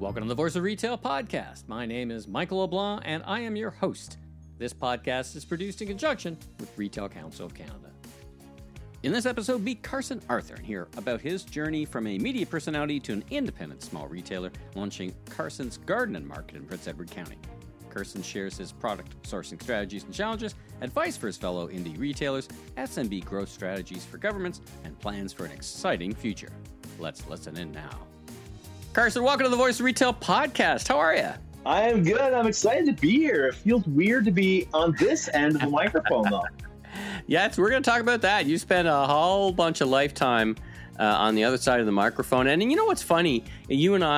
Welcome to the Voice of Retail podcast. My name is Michael LeBlanc, and I am your host. This podcast is produced in conjunction with Retail Council of Canada. In this episode, meet Carson Arthur and hear about his journey from a media personality to an independent small retailer, launching Carson's Garden and Market in Prince Edward County. Carson shares his product sourcing strategies and challenges, advice for his fellow indie retailers, SMB growth strategies for governments, and plans for an exciting future. Let's listen in now. Carson, welcome to the Voice of Retail podcast. How are you? I am good. I'm excited to be here. It feels weird to be on this end of the microphone, though. Yes, we're going to talk about that. You spent a whole bunch of lifetime on the other side of the microphone. And you know what's funny? You and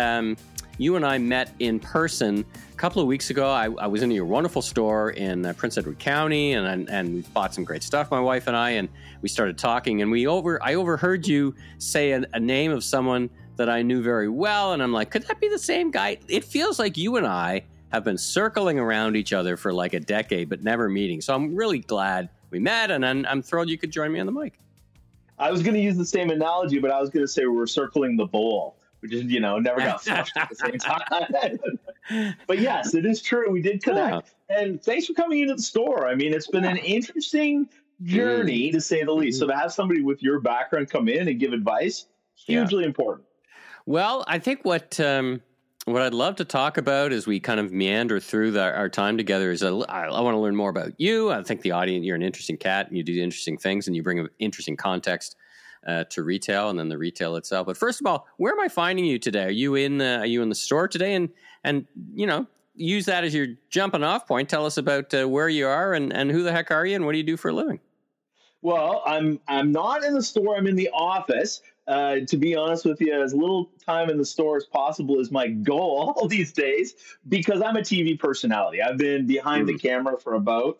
I met in person a couple of weeks ago. I was in your wonderful store in Prince Edward County, and we bought some great stuff, my wife and I, and we started talking. And I overheard you say a name of someone that I knew very well, and I'm like, could that be the same guy? It feels like you and I have been circling around each other for like a decade, but never meeting. So I'm really glad we met, and I'm thrilled you could join me on the mic. I was going to use the same analogy, but I was going to say we're circling the bowl, which is, never got flushed at the same time. But yes, it is true. We did connect. Yeah. And thanks for coming into the store. I mean, it's been an interesting journey, to say the least. So to have somebody with your background come in and give advice, hugely important. Well, I think what I'd love to talk about as we kind of meander through our time together is I want to learn more about you. I think the audience, you're an interesting cat, and you do interesting things, and you bring an interesting context to retail, and then the retail itself. But first of all, where am I finding you today? Are you in the store today? And use that as your jumping off point. Tell us about where you are and who the heck are you, and what do you do for a living? Well, I'm not in the store. I'm in the office. To be honest with you, as little time in the store as possible is my goal all these days, because I'm a TV personality. I've been behind the camera for about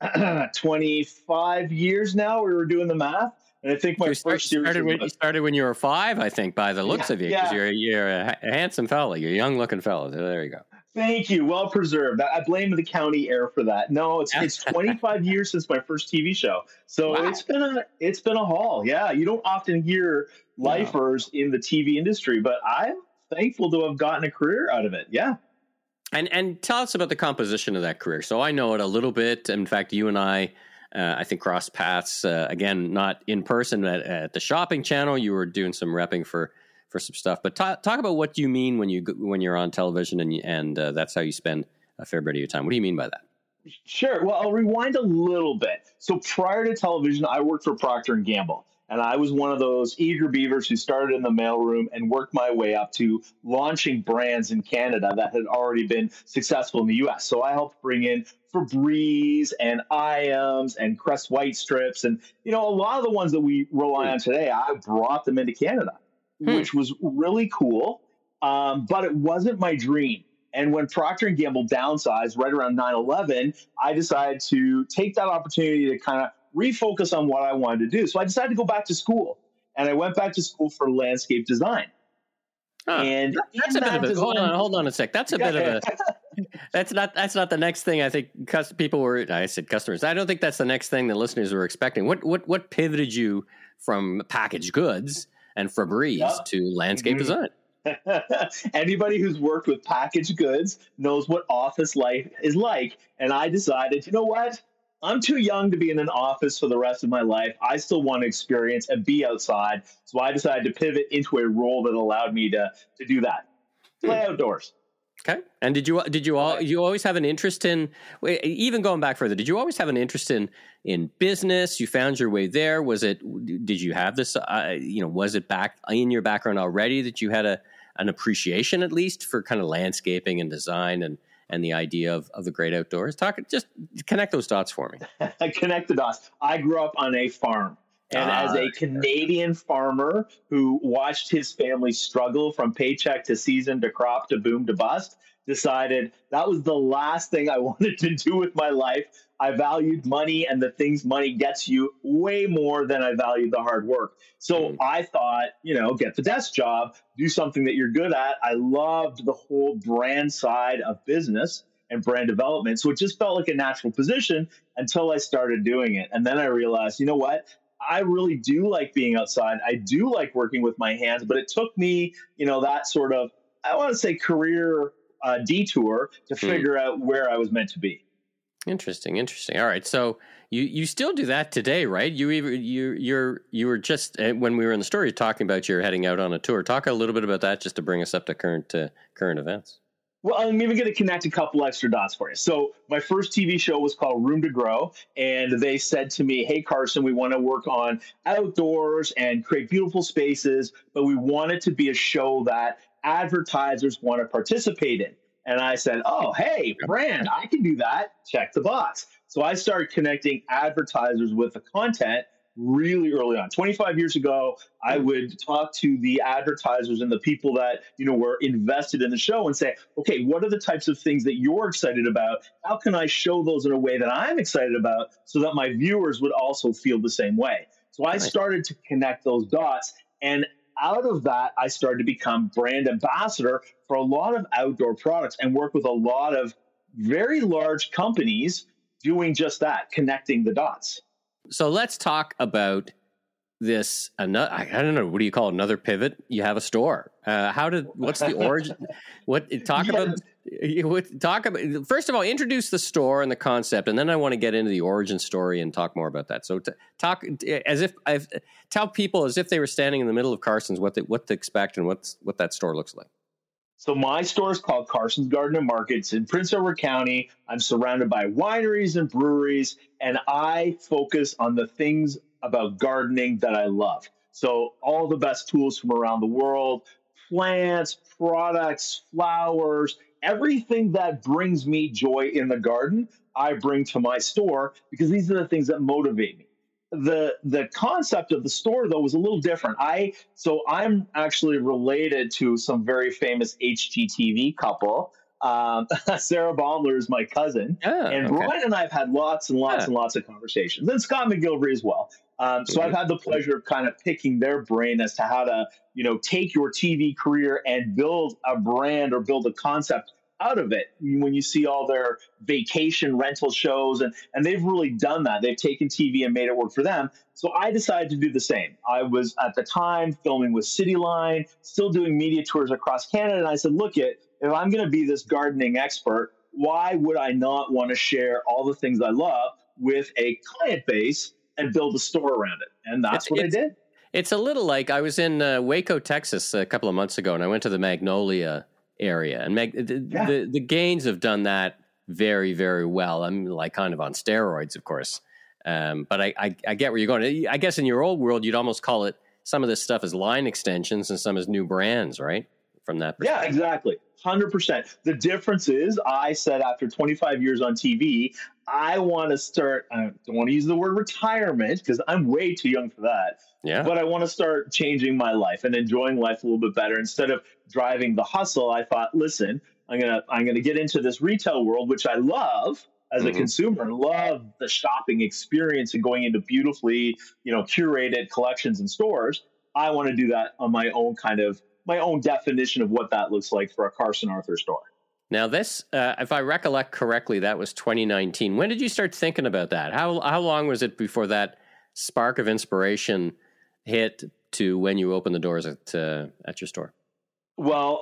25 years now. We were doing the math. And I think you started when you were 5, I think, by the looks of you, because you're a handsome fellow. You're a young-looking fellow. So there you go. Thank you. Well preserved. I blame the county air for that. No, it's 25 years since my first TV show. So wow. It's been a haul. Yeah, you don't often hear lifers in the TV industry, but I'm thankful to have gotten a career out of it. Yeah. And tell us about the composition of that career. So I know it a little bit. In fact, you and I think crossed paths again, not in person at the shopping channel. You were doing some repping for some stuff, but talk about what you mean when you're on television and that's how you spend a fair bit of your time. What do you mean by that? Sure. Well, I'll rewind a little bit. So prior to television, I worked for Procter & Gamble, and I was one of those eager beavers who started in the mailroom and worked my way up to launching brands in Canada that had already been successful in the U.S. So I helped bring in Febreze and Iams and Crest White Strips, and a lot of the ones that we rely on today, I brought them into Canada. Which was really cool, but it wasn't my dream. And when Procter & Gamble downsized right around 9/11, I decided to take that opportunity to kind of refocus on what I wanted to do. So I decided to go back to school, and I went back to school for landscape design. And that's a bit of a hold on a sec. That's a bit of a that's not the next thing I think people were. I said customers. I don't think that's the next thing the listeners were expecting. What pivoted you from packaged goods and Febreze to landscape design? Anybody who's worked with packaged goods knows what office life is like. And I decided, you know what? I'm too young to be in an office for the rest of my life. I still want to experience and be outside. So I decided to pivot into a role that allowed me to do that. Play outdoors. Okay. And did you always have an interest in, even going back further, did you always have an interest in business? You found your way there. Did you have this, was it back in your background already that you had an appreciation at least for kind of landscaping and design and the idea of the great outdoors? Just connect those dots for me. Connect the dots. I grew up on a farm. And as a Canadian farmer who watched his family struggle from paycheck to season to crop to boom to bust, decided that was the last thing I wanted to do with my life. I valued money and the things money gets you way more than I valued the hard work. So I thought, get the desk job, do something that you're good at. I loved the whole brand side of business and brand development. So it just felt like a natural position until I started doing it. And then I realized, you know what? I really do like being outside. I do like working with my hands, but it took me, that sort of I want to say career detour to figure out where I was meant to be. Interesting. All right, so you still do that today, right? You were just when we were in the story talking about you're heading out on a tour. Talk a little bit about that just to bring us up to current events. Well, I'm even going to connect a couple extra dots for you. So my first TV show was called Room to Grow, and they said to me, "Hey, Carson, we want to work on outdoors and create beautiful spaces, but we want it to be a show that advertisers want to participate in." And I said, "Oh, hey, brand, I can do that. Check the box." So I started connecting advertisers with the content really early on. 25 years ago, I would talk to the advertisers and the people that, were invested in the show and say, "Okay, what are the types of things that you're excited about? How can I show those in a way that I'm excited about so that my viewers would also feel the same way?" So I started to connect those dots, and out of that, I started to become brand ambassador for a lot of outdoor products and work with a lot of very large companies doing just that, connecting the dots. So let's talk about this. I don't know. What do you call it? Another pivot? You have a store. What's the origin? Talk about. First of all, introduce the store and the concept, and then I want to get into the origin story and talk more about that. So tell people as if they were standing in the middle of Carson's what to expect and what that store looks like. So my store is called Carson's Garden and Market. It's in Prince Edward County. I'm surrounded by wineries and breweries, and I focus on the things about gardening that I love. So all the best tools from around the world, plants, products, flowers, everything that brings me joy in the garden, I bring to my store because these are the things that motivate me. The concept of the store, though, was a little different. I'm actually related to some very famous HGTV couple. Sarah Baumler is my cousin, and okay. Brian and I have had lots and lots and lots of conversations, and Scott McGilvery as well. So I've had the pleasure of kind of picking their brain as to how to, take your TV career and build a brand or build a concept out of it. When you see all their vacation rental shows, and they've really done that. They've taken TV and made it work for them. So I decided to do the same. I was at the time filming with Cityline, still doing media tours across Canada. And I said, look, if I'm going to be this gardening expert, why would I not want to share all the things I love with a client base and build a store around it? And that's what I did. It's a little like I was in Waco, Texas a couple of months ago, and I went to the Magnolia area, and the Gaines have done that very, very well. I'm like kind of on steroids, of course, but I get where you're going. I guess in your old world, you'd almost call it some of this stuff as line extensions and some as new brands, right? From that perspective. Yeah, exactly. 100%. The difference is I said after 25 years on TV, I want to start, I don't want to use the word retirement because I'm way too young for that. Yeah. But I want to start changing my life and enjoying life a little bit better. Instead of driving the hustle, I thought, listen, I'm gonna get into this retail world, which I love as a consumer, love the shopping experience and going into beautifully, curated collections and stores. I want to do that on my own definition of what that looks like for a Carson Arthur store. Now this, if I recollect correctly, that was 2019. When did you start thinking about that? How long was it before that spark of inspiration hit to when you opened the doors at your store? Well,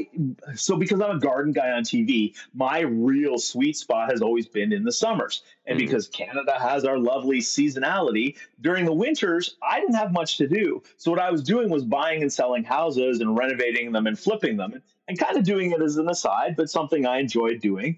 because I'm a garden guy on TV, my real sweet spot has always been in the summers. And because Canada has our lovely seasonality, during the winters, I didn't have much to do. So what I was doing was buying and selling houses and renovating them and flipping them and kind of doing it as an aside, but something I enjoyed doing.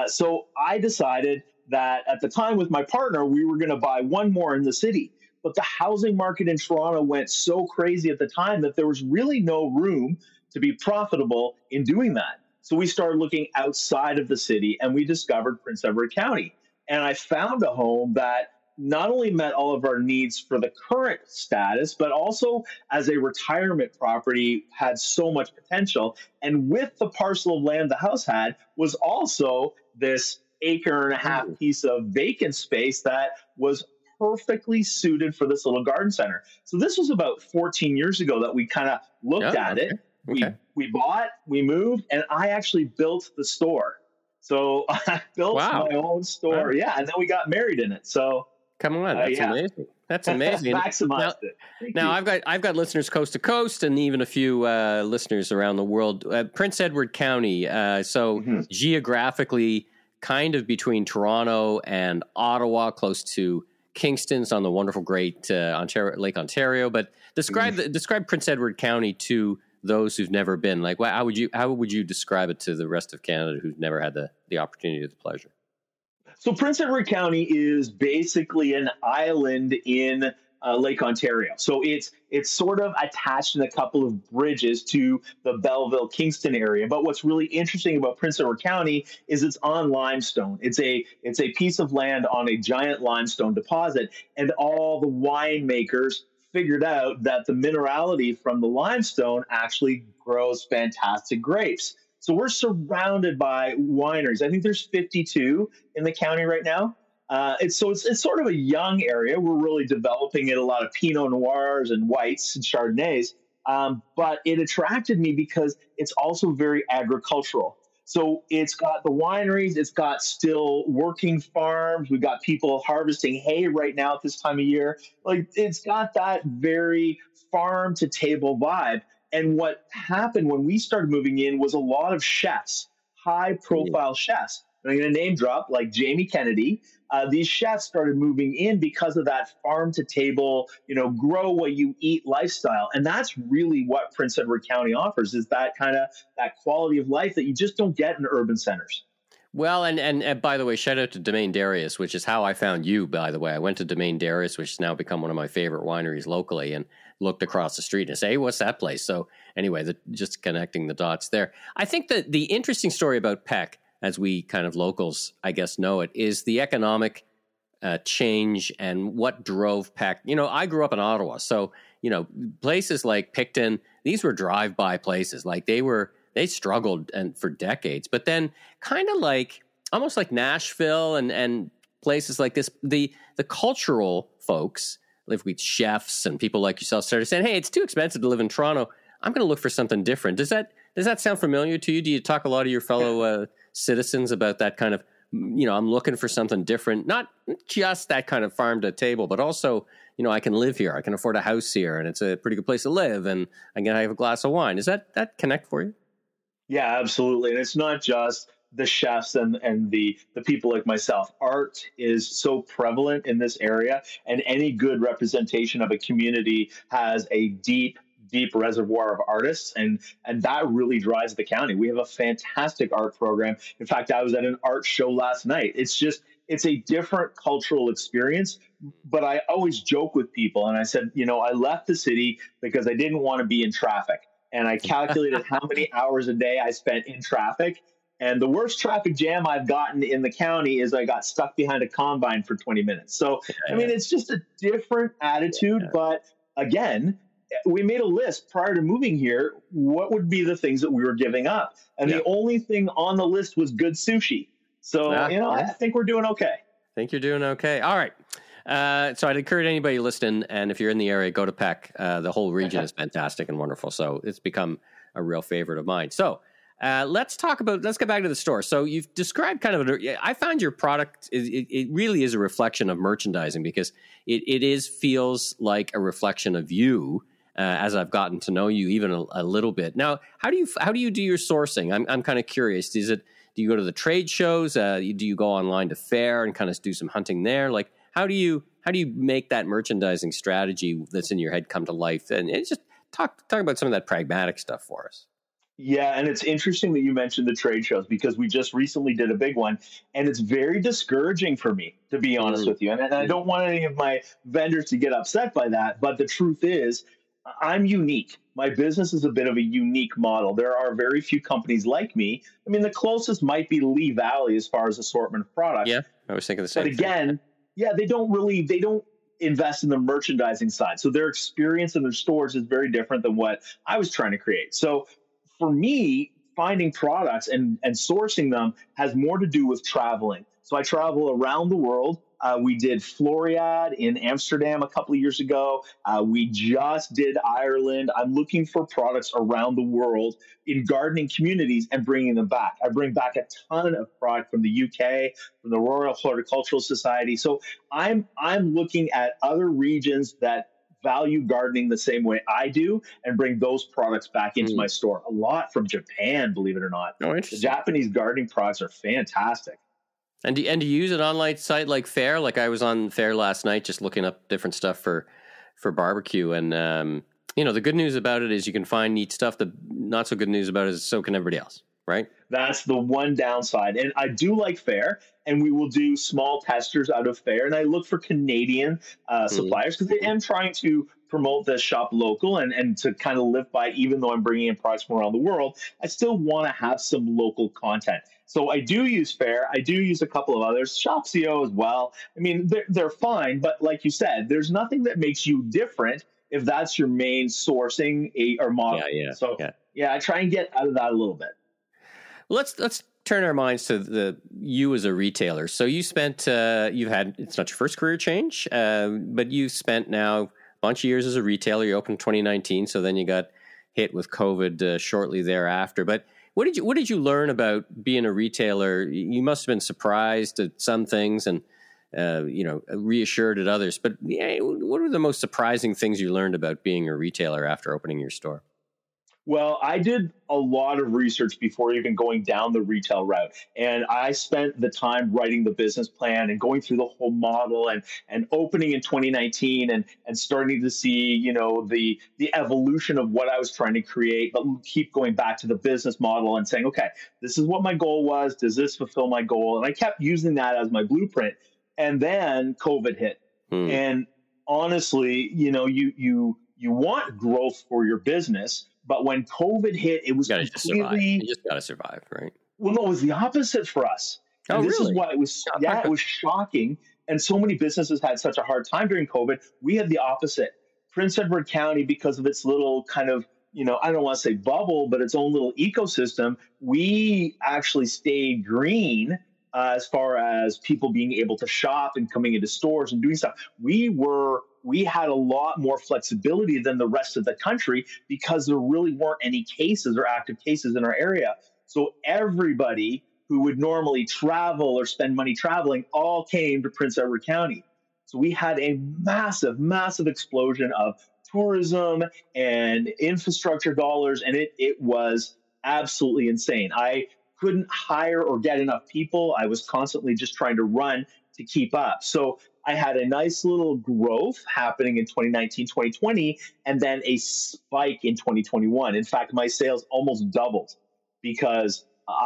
So I decided that at the time with my partner, we were going to buy one more in the city. But the housing market in Toronto went so crazy at the time that there was really no room to be profitable in doing that. So we started looking outside of the city, and we discovered Prince Edward County. And I found a home that not only met all of our needs for the current status, but also as a retirement property had so much potential. And with the parcel of land the house had was also this acre and a half piece of vacant space that was perfectly suited for this little garden center. So this was about 14 years ago that we kind of looked at it. We bought, we moved, and I actually built the store. So I built my own store. Wow. Yeah. And then we got married in it. So Come on, that's amazing. That's amazing. Maximized it. Now I've got listeners coast to coast, and even a few listeners around the world. Prince Edward County, so geographically, kind of between Toronto and Ottawa, close to Kingston's on the wonderful, great Lake Ontario. But describe Prince Edward County to those who've never been. Like, how would you describe it to the rest of Canada who've never had the opportunity or the pleasure? So Prince Edward County is basically an island in Lake Ontario. So it's sort of attached in a couple of bridges to the Belleville, Kingston area. But what's really interesting about Prince Edward County is it's on limestone. It's a piece of land on a giant limestone deposit, and all the winemakers figured out that the minerality from the limestone actually grows fantastic grapes. So we're surrounded by wineries. I think there's 52 in the county right now. It's sort of a young area. We're really developing it, a lot of Pinot Noirs and whites and Chardonnays. But it attracted me because it's also very agricultural. So it's got the wineries, it's got still working farms. We've got people harvesting hay right now at this time of year. Like, it's got that very farm to table vibe. And what happened when we started moving in was a lot of chefs, high profile chefs. And I'm going to name drop like Jamie Kennedy. These chefs started moving in because of that farm to table, grow what you eat lifestyle. And that's really what Prince Edward County offers, is that quality of life that you just don't get in urban centers. Well, and by the way, shout out to Domaine Darius, which is how I found you, by the way. I went to Domaine Darius, which has now become one of my favorite wineries locally, and looked across the street and say, hey, what's that place? So anyway, just connecting the dots there. I think that the interesting story about Peck, as we kind of locals, I guess, know it, is the economic change and what drove Peck. I grew up in Ottawa, so, places like Picton, these were drive-by places. Like, they struggled for decades. But then kind of like, almost like Nashville and places like this, the cultural folks, live with chefs and people like yourself, started saying, hey, it's too expensive to live in Toronto. I'm going to look for something different. Does that sound familiar to you? Do you talk a lot to your fellow citizens about that kind of, I'm looking for something different, not just that kind of farm to table, but also, I can live here. I can afford a house here, and it's a pretty good place to live, and I can have a glass of wine. Does that connect for you? Yeah, absolutely. And it's not just the chefs and the people like myself. Art is so prevalent in this area, and any good representation of a community has a deep reservoir of artists, and that really drives the county. We have a fantastic art program. In fact, I was at an art show last night. It's a different cultural experience, but I always joke with people, and I said, I left the city because I didn't want to be in traffic. And I calculated how many hours a day I spent in traffic. And the worst traffic jam I've gotten in the county is I got stuck behind a combine for 20 minutes. So, it's just a different attitude. Yeah. But again, we made a list prior to moving here. What would be the things that we were giving up? And the only thing on the list was good sushi. So, I think we're doing okay. I think you're doing okay. All right. So I'd encourage anybody listening, and if you're in the area, go to Peck. The whole region is fantastic and wonderful. So it's become a real favorite of mine. So let's get back to the store. So you've described I found your product, it really is a reflection of merchandising, because it feels like a reflection of you as I've gotten to know you even a little bit. Now, how do you do your sourcing? I'm kind of curious. Do you go to the trade shows? Do you go online to Fair and kind of do some hunting there? Like, how do you make that merchandising strategy that's in your head come to life? And just talk about some of that pragmatic stuff for us. Yeah, and it's interesting that you mentioned the trade shows, because we just recently did a big one, and it's very discouraging for me, to be honest with you. And I don't want any of my vendors to get upset by that, but the truth is, I'm unique. My business is a bit of a unique model. There are very few companies like me. I mean, the closest might be Lee Valley as far as assortment of products. Yeah, I was thinking the same thing. But again, they don't invest in the merchandising side. So their experience in their stores is very different than what I was trying to create. So for me, finding products and sourcing them has more to do with traveling. So I travel around the world. We did Floriade in Amsterdam a couple of years ago. We just did Ireland. I'm looking for products around the world in gardening communities and bringing them back. I bring back a ton of product from the UK, from the Royal Horticultural Society. So I'm looking at other regions that value gardening the same way I do and bring those products back into my store. A lot from Japan, believe it or not. Oh, The interesting. Japanese gardening products are fantastic. And do you use an online site like Faire? Like I was on Faire last night just looking up different stuff for barbecue. And, the good news about it is you can find neat stuff. The not so good news about it is so can everybody else, right? That's the one downside. And I do like Faire, and we will do small testers out of Faire. And I look for Canadian suppliers because I am trying to promote the shop local and to kind of live by, even though I'm bringing in products from around the world, I still want to have some local content. So I do use Faire. I do use a couple of others, Shopsio as well. I mean, they're fine, but like you said, there's nothing that makes you different if that's your main sourcing or model. So I try and get out of that a little bit. Well, let's turn our minds to you as a retailer. So you spent it's not your first career change, but you spent now a bunch of years as a retailer. You opened in 2019, so then you got hit with COVID shortly thereafter. But what did you learn about being a retailer? You must have been surprised at some things and reassured at others. But what are the most surprising things you learned about being a retailer after opening your store? Well, I did a lot of research before even going down the retail route. And I spent the time writing the business plan and going through the whole model and opening in 2019 and starting to see, the evolution of what I was trying to create, but keep going back to the business model and saying, okay, this is what my goal was. Does this fulfill my goal? And I kept using that as my blueprint. And then COVID hit. And honestly, you want growth for your business. But when COVID hit, it was completely... You just got to survive, right? Well, no, it was the opposite for us. And this is why it was, it was shocking. And so many businesses had such a hard time during COVID. We had the opposite. Prince Edward County, because of its little kind of, I don't want to say bubble, but its own little ecosystem, we actually stayed green as far as people being able to shop and coming into stores and doing stuff. We had a lot more flexibility than the rest of the country because there really weren't any cases or active cases in our area. So everybody who would normally travel or spend money traveling all came to Prince Edward County. So we had a massive, massive explosion of tourism and infrastructure dollars, and it was absolutely insane. I couldn't hire or get enough people. I was constantly just trying to run to keep up. So I had a nice little growth happening in 2019, 2020, and then a spike in 2021. In fact, my sales almost doubled because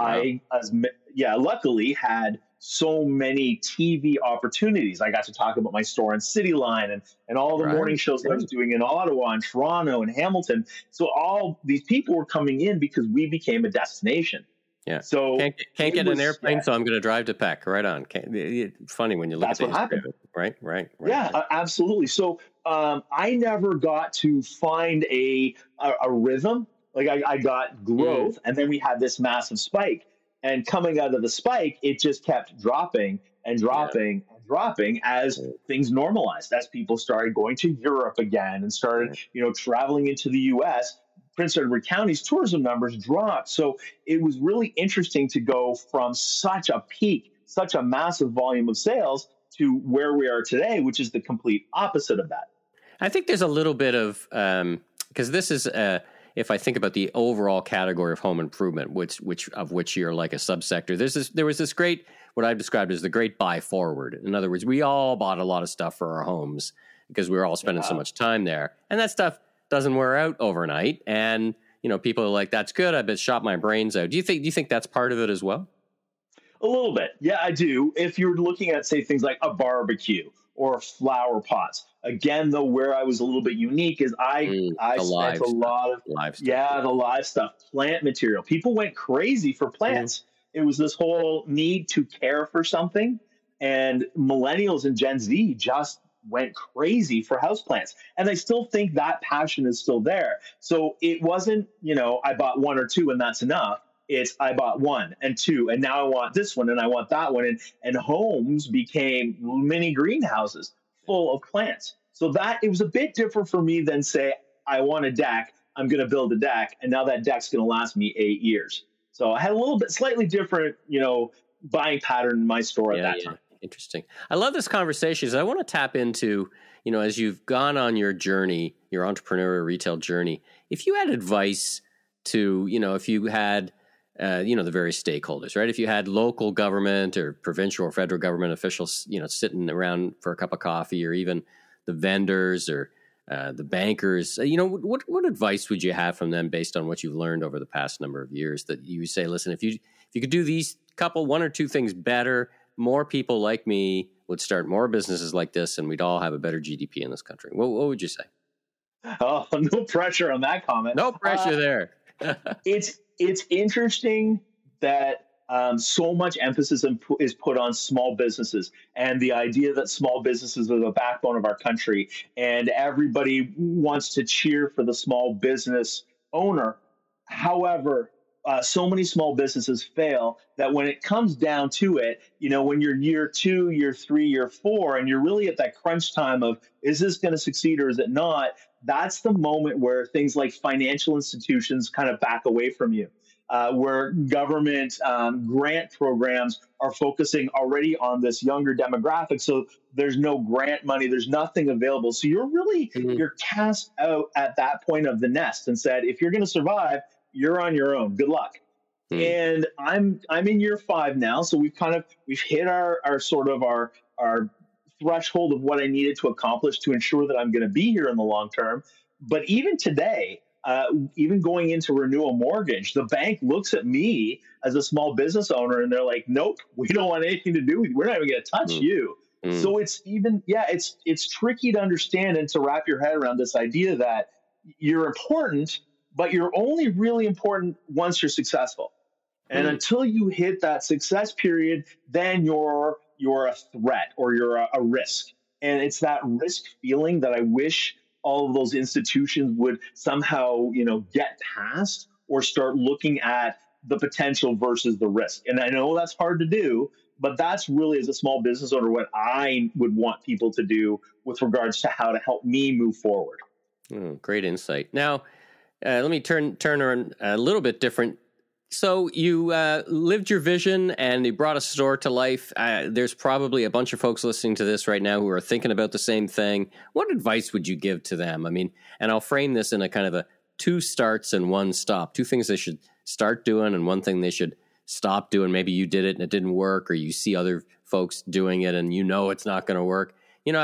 luckily had so many TV opportunities. I got to talk about my store on Cityline and all the morning shows that I was doing in Ottawa and Toronto and Hamilton. So all these people were coming in because we became a destination. Yeah. So can't get an airplane, so I'm going to drive to Peck. Right on. It's funny when you look at what happened. Right. Yeah, absolutely. So I never got to find a rhythm. Like I got growth, and then we had this massive spike. And coming out of the spike, it just kept dropping and dropping and dropping as things normalized, as people started going to Europe again and started, traveling into the U.S. Prince Edward County's tourism numbers dropped. So it was really interesting to go from such a peak, such a massive volume of sales to where we are today, which is the complete opposite of that. I think there's a little bit of, because this is, if I think about the overall category of home improvement, which you're like a subsector, there was this great, what I've described as the great buy forward. In other words, we all bought a lot of stuff for our homes because we were all spending so much time there. And that stuff doesn't wear out overnight. And, people are like, that's good. I bet shop my brains out. Do you think that's part of it as well? A little bit. Yeah, I do. If you're looking at, say, things like a barbecue or flower pots. Again, though, where I was a little bit unique is I spent a lot of live stuff. Yeah, the live stuff, plant material. People went crazy for plants. It was this whole need to care for something. And millennials and Gen Z just went crazy for houseplants. And I still think that passion is still there. So it wasn't, I bought one or two and that's enough. It's I bought one and two, and now I want this one and I want that one. And homes became mini greenhouses full of plants. So that it was a bit different for me than say, I want a deck, I'm going to build a deck, and now that deck's going to last me 8 years. So I had a little bit slightly different, buying pattern in my store at that time. Interesting. I love this conversation because I want to tap into, as you've gone on your journey, your entrepreneurial retail journey, if you had advice to, if you had, the various stakeholders, right? If you had local government or provincial or federal government officials, sitting around for a cup of coffee, or even the vendors or the bankers, what advice would you have from them based on what you've learned over the past number of years, that you say, listen, if you could do these one or two things better, more people like me would start more businesses like this, and we'd all have a better GDP in this country. What would you say? Oh, no pressure on that comment. No pressure there. It's interesting that so much emphasis is put on small businesses, and the idea that small businesses are the backbone of our country, and everybody wants to cheer for the small business owner. However, so many small businesses fail that when it comes down to it, when you're year 2, year 3, year 4, and you're really at that crunch time of, is this going to succeed or is it not? That's the moment where things like financial institutions kind of back away from you, where government grant programs are focusing already on this younger demographic. So there's no grant money, there's nothing available. So you're cast out at that point of the nest and said, if you're going to survive, you're on your own. Good luck. And I'm in year 5 now, so we've hit our threshold of what I needed to accomplish to ensure that I'm going to be here in the long term. But even today, even going into renew a mortgage, the bank looks at me as a small business owner and they're like, nope, we don't want anything to do with you. We're not even going to touch you. So it's tricky to understand and to wrap your head around this idea that you're important, but you're only really important once you're successful. And until you hit that success period, then you're a threat or you're a risk. And it's that risk feeling that I wish all of those institutions would somehow, get past or start looking at the potential versus the risk. And I know that's hard to do, but that's really, as a small business owner, what I would want people to do with regards to how to help me move forward. Great insight. Now, let me turn around a little bit different. So you lived your vision and you brought a store to life. There's probably a bunch of folks listening to this right now who are thinking about the same thing. What advice would you give to them? I mean, and I'll frame this in a kind of a 2 starts and 1 stop, 2 things they should start doing and 1 thing they should stop doing. Maybe you did it and it didn't work, or you see other folks doing it and it's not going to work.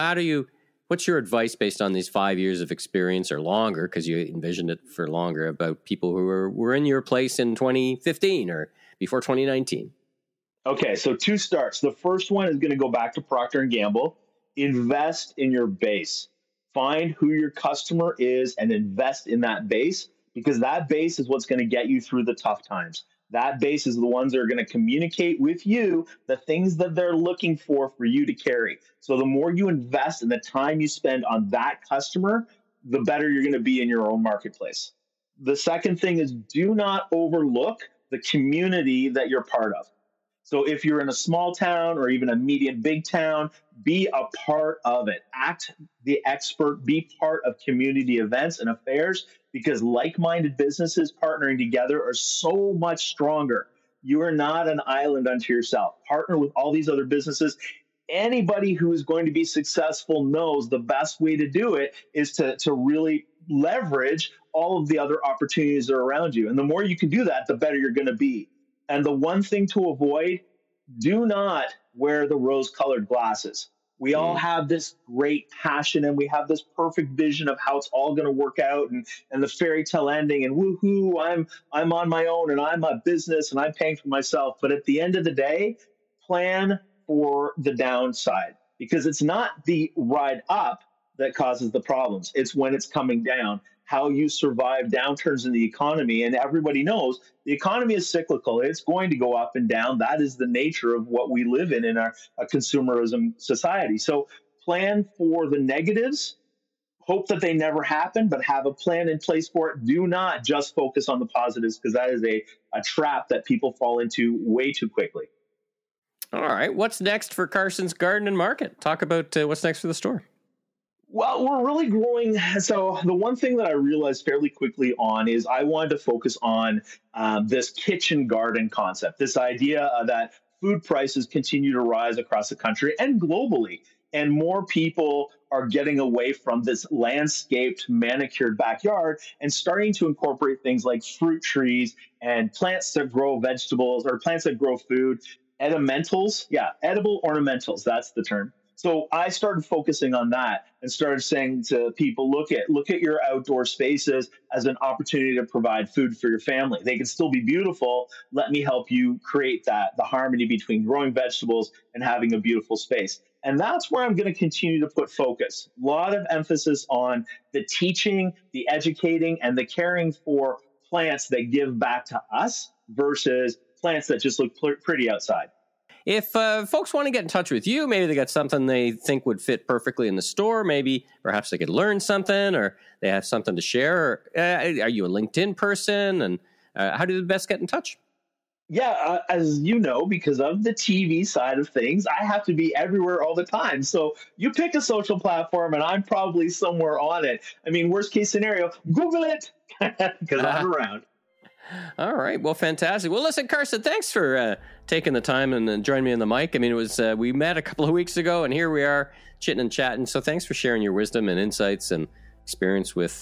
What's your advice based on these 5 years of experience or longer, because you envisioned it for longer, about people who were in your place in 2015 or before 2019? Okay, so 2 starts. The first one is going to go back to Procter & Gamble. Invest in your base. Find who your customer is and invest in that base, because that base is what's going to get you through the tough times. That base is the ones that are going to communicate with you the things that they're looking for you to carry. So the more you invest and the time you spend on that customer, the better you're going to be in your own marketplace. The second thing is, do not overlook the community that you're part of. So if you're in a small town or even a medium big town, be a part of it. Act the expert, be part of community events and affairs, because like-minded businesses partnering together are so much stronger. You are not an island unto yourself. Partner with all these other businesses. Anybody who is going to be successful knows the best way to do it is to really leverage all of the other opportunities that are around you. And the more you can do that, the better you're going to be. And the one thing to avoid, do not wear the rose-colored glasses. We all have this great passion and we have this perfect vision of how it's all going to work out, and the fairy tale ending, and woohoo, I'm on my own and I'm a business and I'm paying for myself. But at the end of the day, plan for the downside, because it's not the ride up that causes the problems. It's when it's coming down, how you survive downturns in the economy. And everybody knows the economy is cyclical. It's going to go up and down. That is the nature of what we live in our consumerism society. So plan for the negatives, hope that they never happen, but have a plan in place for it. Do not just focus on the positives, because that is a trap that people fall into way too quickly. All right. What's next for Carson's Garden and Market? Talk about what's next for the store. Well, we're really growing. So the one thing that I realized fairly quickly on is I wanted to focus on this kitchen garden concept, this idea that food prices continue to rise across the country and globally, and more people are getting away from this landscaped, manicured backyard and starting to incorporate things like fruit trees and plants that grow vegetables or plants that grow food, edimentals. Yeah, edible ornamentals. That's the term. So I started focusing on that and started saying to people, look at your outdoor spaces as an opportunity to provide food for your family. They can still be beautiful. Let me help you create the harmony between growing vegetables and having a beautiful space. And that's where I'm going to continue to put focus. A lot of emphasis on the teaching, the educating, and the caring for plants that give back to us versus plants that just look pretty outside. If folks want to get in touch with you, maybe they got something they think would fit perfectly in the store, maybe perhaps they could learn something, or they have something to share. Are you a LinkedIn person? And how do they best get in touch? Yeah, as you know, because of the TV side of things, I have to be everywhere all the time. So you pick a social platform and I'm probably somewhere on it. I mean, worst case scenario, Google it, because I'm around. All right. Well, fantastic. Well, listen, Carson, thanks for taking the time and joining me on the mic. I mean, it was we met a couple of weeks ago, and here we are chitting and chatting. So thanks for sharing your wisdom and insights and experience with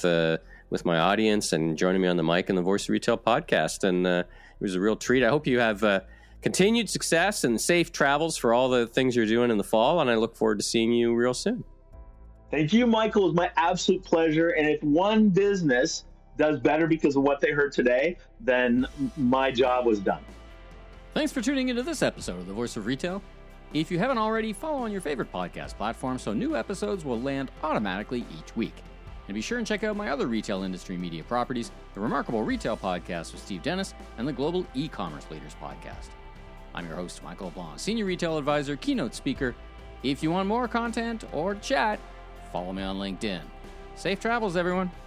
my audience and joining me on the mic and the Voice of Retail podcast. And it was a real treat. I hope you have continued success and safe travels for all the things you're doing in the fall, and I look forward to seeing you real soon. Thank you, Michael. It was my absolute pleasure. And if one business does better because of what they heard today, then my job was done. Thanks for tuning into this episode of The Voice of Retail. If you haven't already, follow on your favorite podcast platform so new episodes will land automatically each week. And be sure and check out my other retail industry media properties, the Remarkable Retail Podcast with Steve Dennis and the Global E-Commerce Leaders Podcast. I'm your host, Michael LeBlanc, Senior Retail Advisor, Keynote Speaker. If you want more content or chat, follow me on LinkedIn. Safe travels, everyone.